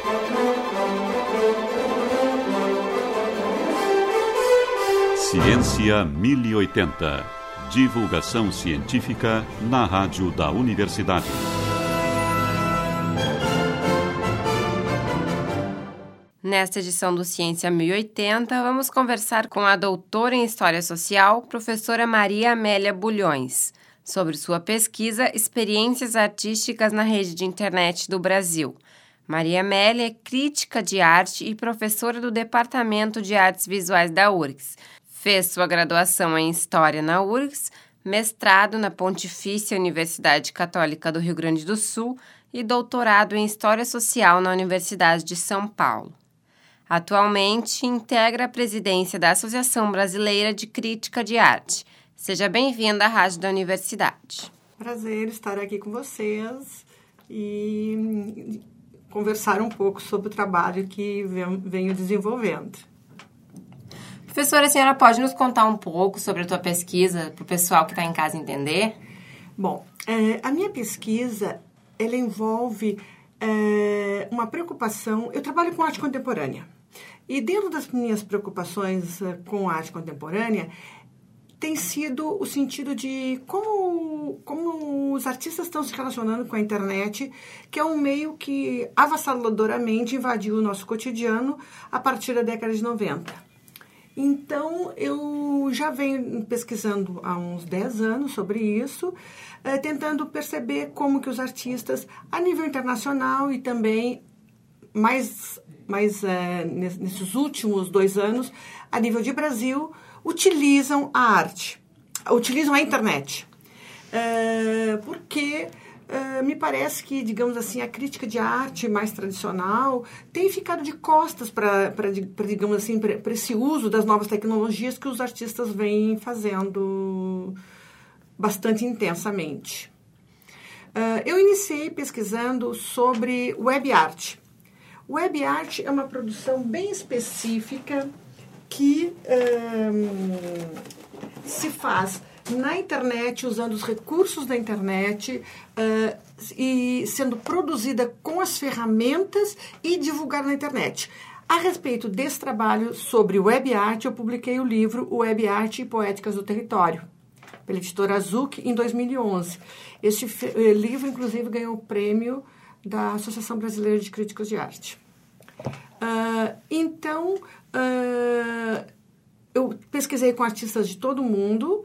Ciência 1080. Divulgação científica na rádio da Universidade. Nesta edição do Ciência 1080, vamos conversar com a doutora em História Social, professora Maria Amélia Bulhões, sobre sua pesquisa Experiências Artísticas na Rede de Internet do Brasil. Maria Amélia é crítica de arte e professora do Departamento de Artes Visuais da URGS. Fez sua graduação em História na URGS, mestrado na Pontifícia Universidade Católica do Rio Grande do Sul e doutorado em História Social na Universidade de São Paulo. Atualmente, integra a presidência da Associação Brasileira de Crítica de Arte. Seja bem-vinda à Rádio da Universidade. Prazer estar aqui com vocês e conversar um pouco sobre o trabalho que venho desenvolvendo. Professora, a senhora pode nos contar um pouco sobre a tua pesquisa para o pessoal que está em casa entender? Bom, a minha pesquisa, ela envolve uma preocupação. Eu trabalho com arte contemporânea. E dentro das minhas preocupações com arte contemporânea, tem sido o sentido de como os artistas estão se relacionando com a internet, que é um meio que avassaladoramente invadiu o nosso cotidiano a partir da década de 90. Então, eu já venho pesquisando há uns 10 anos sobre isso, tentando perceber como que os artistas, a nível internacional e também nesses últimos 2 anos, a nível de Brasil, utilizam a arte, utilizam a internet. Porque me parece que, digamos assim, a crítica de arte mais tradicional tem ficado de costas para digamos assim, para esse uso das novas tecnologias que os artistas vêm fazendo bastante intensamente. Eu iniciei pesquisando sobre web art. Web art é uma produção bem específica que se faz na internet, usando os recursos da internet e sendo produzida com as ferramentas e divulgada na internet. A respeito desse trabalho sobre web art, eu publiquei o livro Web Art e Poéticas do Território, pela editora Azuc, em 2011. Este livro, inclusive, ganhou o prêmio da Associação Brasileira de Críticos de Arte. Eu pesquisei com artistas de todo o mundo.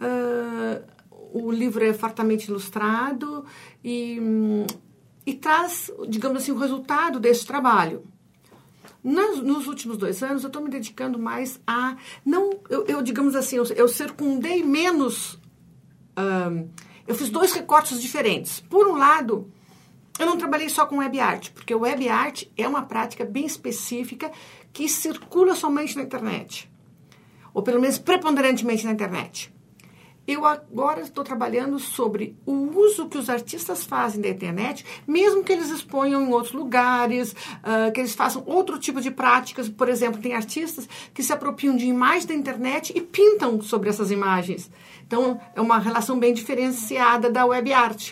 O livro é fartamente ilustrado e traz, digamos assim, o resultado desse trabalho. Nos últimos 2 anos, eu estou me dedicando mais a... digamos assim, eu circundei menos... eu fiz 2 recortes diferentes. Por um lado, eu não trabalhei só com web art, porque o web art é uma prática bem específica que circula somente na internet, ou pelo menos preponderantemente na internet. Eu agora estou trabalhando sobre o uso que os artistas fazem da internet, mesmo que eles exponham em outros lugares, que eles façam outro tipo de práticas. Por exemplo, tem artistas que se apropriam de imagens da internet e pintam sobre essas imagens. Então, é uma relação bem diferenciada da web art.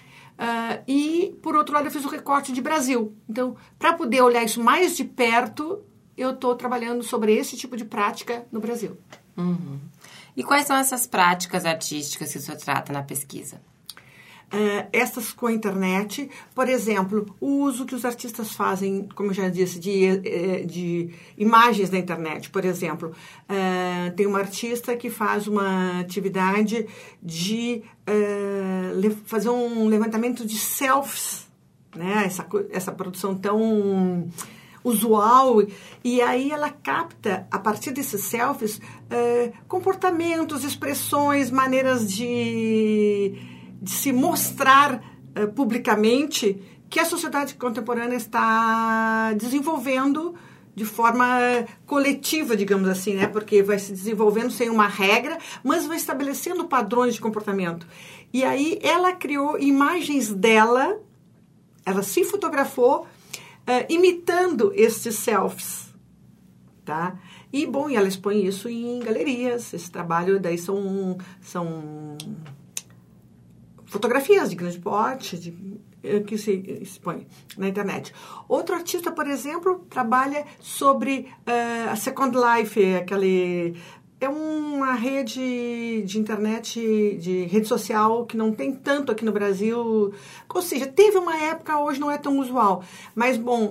E, por outro lado, eu fiz o recorte de Brasil. Então, para poder olhar isso mais de perto, eu estou trabalhando sobre esse tipo de prática no Brasil. Uhum. E quais são essas práticas artísticas que o senhor trata na pesquisa? Essas com a internet, por exemplo, o uso que os artistas fazem, como eu já disse, de imagens da internet. Por exemplo, tem uma artista que faz uma atividade de fazer um levantamento de selfies, né? Essa produção tão usual, e aí ela capta, a partir desses selfies, comportamentos, expressões, maneiras de se mostrar publicamente que a sociedade contemporânea está desenvolvendo de forma coletiva, digamos assim, né? Porque vai se desenvolvendo sem uma regra, mas vai estabelecendo padrões de comportamento. E aí ela criou imagens dela, ela se fotografou imitando estes selfies, tá? E, bom, ela expõe isso em galerias. Esse trabalho daí são fotografias de grande porte, que se expõe na internet. Outro artista, por exemplo, trabalha sobre a Second Life, é uma rede de internet, de rede social que não tem tanto aqui no Brasil. Ou seja, teve uma época, hoje não é tão usual. Mas, bom,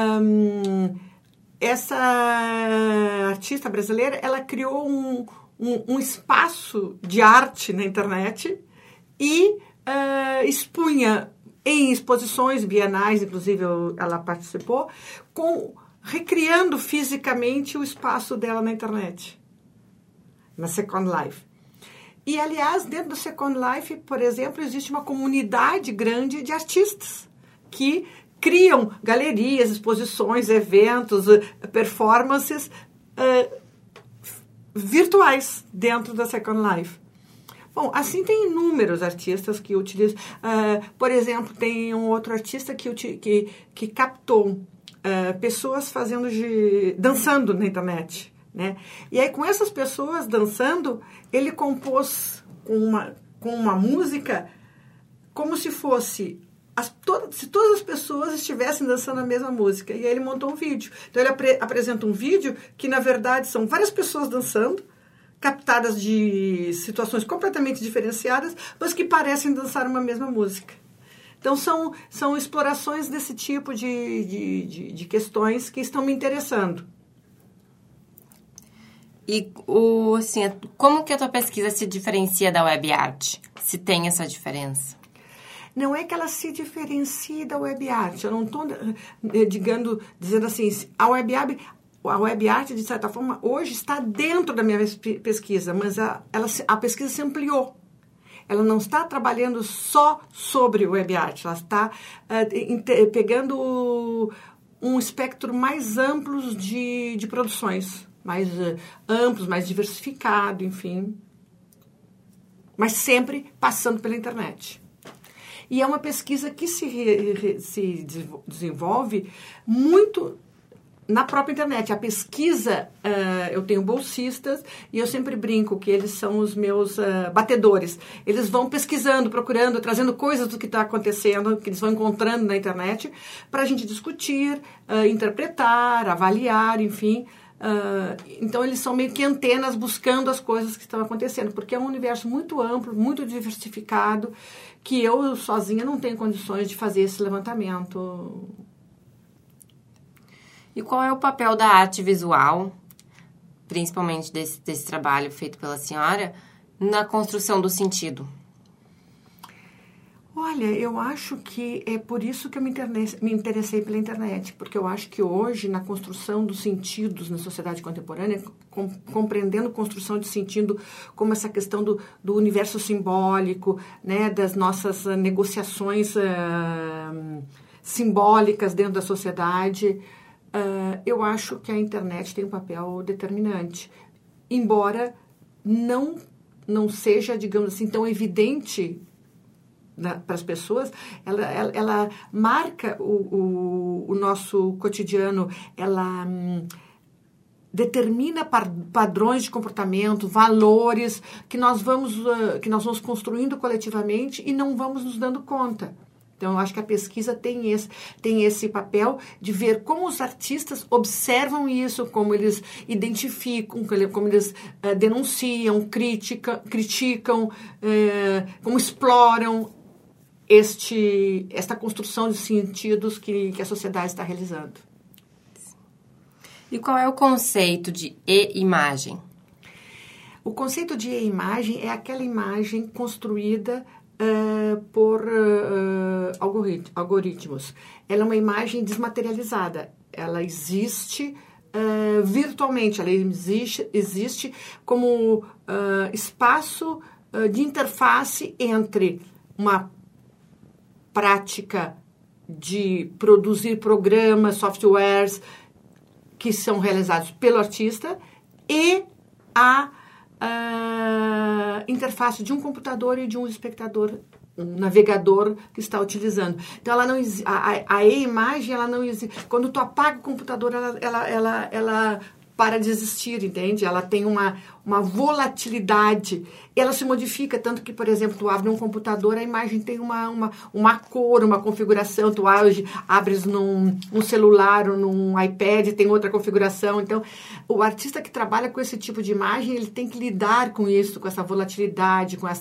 essa artista brasileira, ela criou um espaço de arte na internet e expunha em exposições bienais, inclusive ela participou, recriando fisicamente o espaço dela na internet, na Second Life. E, aliás, dentro do Second Life, por exemplo, existe uma comunidade grande de artistas que criam galerias, exposições, eventos, performances virtuais dentro da Second Life. Bom, assim tem inúmeros artistas que utilizam. Por exemplo, tem um outro artista que captou pessoas dançando na internet, né? E aí, com essas pessoas dançando, ele compôs com uma música como se fosse se todas as pessoas estivessem dançando a mesma música. E aí ele montou um vídeo. Então ele apresenta um vídeo que, na verdade, são várias pessoas dançando, captadas de situações completamente diferenciadas, mas que parecem dançar uma mesma música. Então, são explorações desse tipo de questões que estão me interessando. E, assim, como que a tua pesquisa se diferencia da web art? Se tem essa diferença? Não é que ela se diferencie da web art. Eu não estou, dizendo assim, a web art, de certa forma, hoje está dentro da minha pesquisa, mas a pesquisa se ampliou. Ela não está trabalhando só sobre web art, ela está pegando um espectro mais amplo de produções, mais amplos, mais diversificado, enfim. Mas sempre passando pela internet. E é uma pesquisa que se desenvolve muito na própria internet. A pesquisa, eu tenho bolsistas e eu sempre brinco que eles são os meus batedores. Eles vão pesquisando, procurando, trazendo coisas do que está acontecendo, que eles vão encontrando na internet, para a gente discutir, interpretar, avaliar, enfim. Então, eles são meio que antenas buscando as coisas que estão acontecendo, porque é um universo muito amplo, muito diversificado, que eu sozinha não tenho condições de fazer esse levantamento. E qual é o papel da arte visual, principalmente desse trabalho feito pela senhora, na construção do sentido? Olha, eu acho que é por isso que eu me interessei pela internet, porque eu acho que hoje, na construção dos sentidos na sociedade contemporânea, compreendendo construção de sentido como essa questão do universo simbólico, né, das nossas negociações simbólicas dentro da sociedade, eu acho que a internet tem um papel determinante, embora não seja, digamos assim, tão evidente para as pessoas. Ela marca o nosso cotidiano, ela determina padrões de comportamento, valores que nós vamos construindo coletivamente e não vamos nos dando conta. Então, eu acho que a pesquisa tem esse papel de ver como os artistas observam isso, como eles identificam, como eles denunciam, criticam, como exploram esta construção de sentidos que a sociedade está realizando. E qual é o conceito de e-imagem? O conceito de e-imagem é aquela imagem construída por algoritmos. Ela é uma imagem desmaterializada. Ela existe virtualmente. Ela existe como espaço de interface entre uma prática de produzir programas, softwares que são realizados pelo artista e a interface de um computador e de um espectador, um navegador que está utilizando. Então, a e-imagem, ela não existe. Quando tu apaga o computador, ela para desistir, entende? Ela tem uma volatilidade, ela se modifica, tanto que, por exemplo, tu abre um computador, a imagem tem uma cor, uma configuração, tu hoje abres num celular ou num iPad, tem outra configuração. Então, o artista que trabalha com esse tipo de imagem, ele tem que lidar com isso, com essa volatilidade, com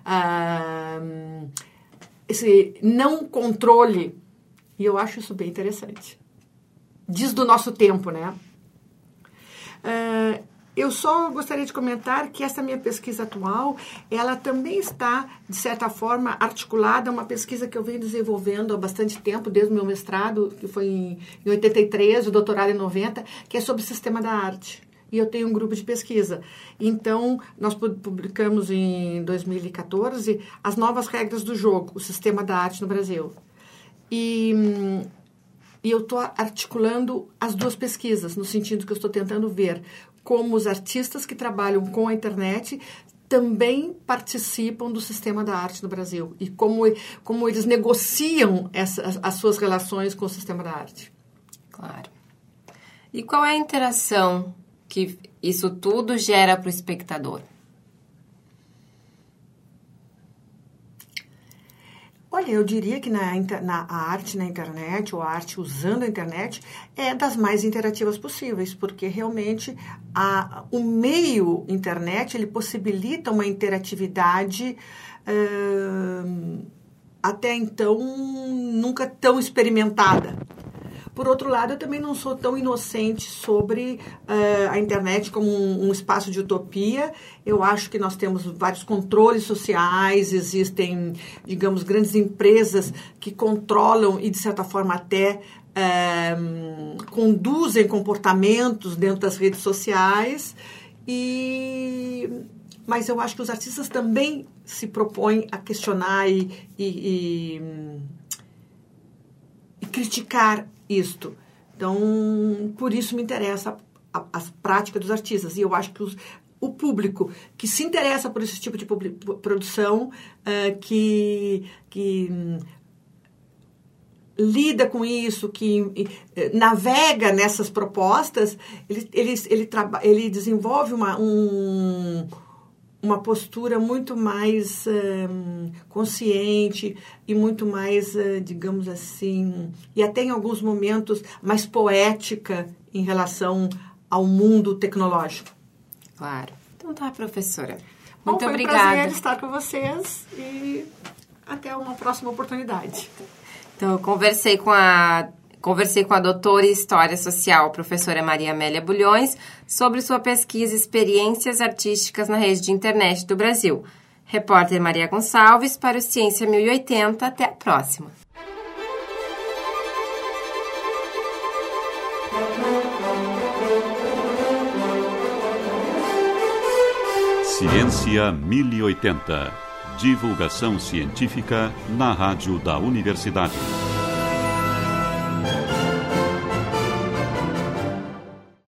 esse não controle, e eu acho isso bem interessante. Diz do nosso tempo, né? Eu só gostaria de comentar que essa minha pesquisa atual, ela também está, de certa forma, articulada a uma pesquisa que eu venho desenvolvendo há bastante tempo, desde o meu mestrado, que foi em 83, o doutorado em 90, que é sobre o sistema da arte. E eu tenho um grupo de pesquisa. Então, nós publicamos em 2014 as novas regras do jogo, o sistema da arte no Brasil. E eu estou articulando as duas pesquisas, no sentido que eu estou tentando ver como os artistas que trabalham com a internet também participam do sistema da arte no Brasil e como eles negociam as suas relações com o sistema da arte. Claro. E qual é a interação que isso tudo gera para o espectador? Olha, eu diria que a arte na internet, ou a arte usando a internet, é das mais interativas possíveis, porque realmente o meio internet, ele possibilita uma interatividade até então nunca tão experimentada. Por outro lado, eu também não sou tão inocente sobre a internet como um espaço de utopia. Eu acho que nós temos vários controles sociais, existem, digamos, grandes empresas que controlam e, de certa forma, até conduzem comportamentos dentro das redes sociais. Mas eu acho que os artistas também se propõem a questionar e criticar isto. Então, por isso me interessa a prática dos artistas. E eu acho que o público que se interessa por esse tipo de produção, que lida com isso, que navega nessas propostas, ele desenvolve uma postura muito mais consciente e muito mais, digamos assim, e até em alguns momentos mais poética em relação ao mundo tecnológico. Claro. Então tá, professora. Muito foi obrigada. Foi um prazer estar com vocês e até uma próxima oportunidade. Então, eu conversei com a doutora em História Social, professora Maria Amélia Bulhões, sobre sua pesquisa Experiências Artísticas na Rede de Internet do Brasil. Repórter Maria Gonçalves para o Ciência 1080. Até a próxima. Ciência 1080. Divulgação científica na Rádio da Universidade.